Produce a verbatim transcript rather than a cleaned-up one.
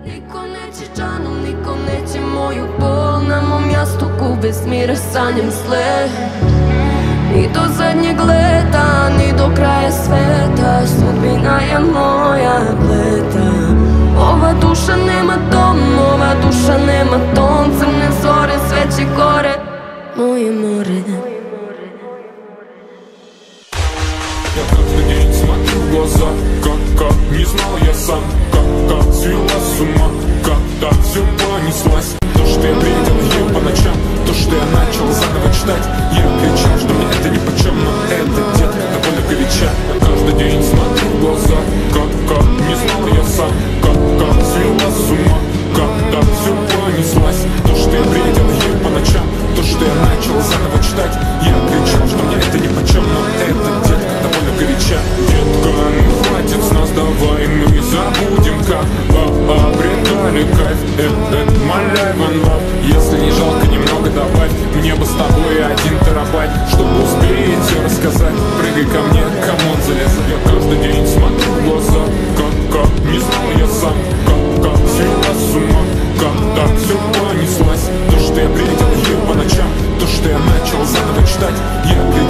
Niko neće džanom, niko neće moju bol. Na mom jastuku bez mira sanjam sle. Ni do zadnjeg leta, ni do kraja sveta, sudbina je moja pleta. Ova duša nema dom, ova duša nema ton. Crne zore, sve će gore, moje more. Я каждый день смотрю в глаза, как, как не знал я сам, как, как свела с ума, как так все понеслась. То, что я бредил ее по ночам, то, что я начал заново читать. Я кричал, что мне это нипочем, но это, детка, довольно горяча. Я каждый день смотрю в глаза, как, как не знал я сам, как, как свела с ума, как так все понеслась. То, что я бредил ее по ночам, то, что я начал заново читать. Я кричал, что мне это нипочем, но это, детка, довольно горяча. Детка, ну хватит с нас, давай мы забудем, как обретали кайф. Это, это my life and love. Если не жалко, немного добавь. Мне бы с тобой один терабайт, чтобы успеть все рассказать. Прыгай ко мне, камон, залезай. Я каждый день смотрю в глаза, как, как не знал я сам, как, как свела с ума, как так все понеслась. То, что я бредил ее по ночам, то, что я начал заново читать. Я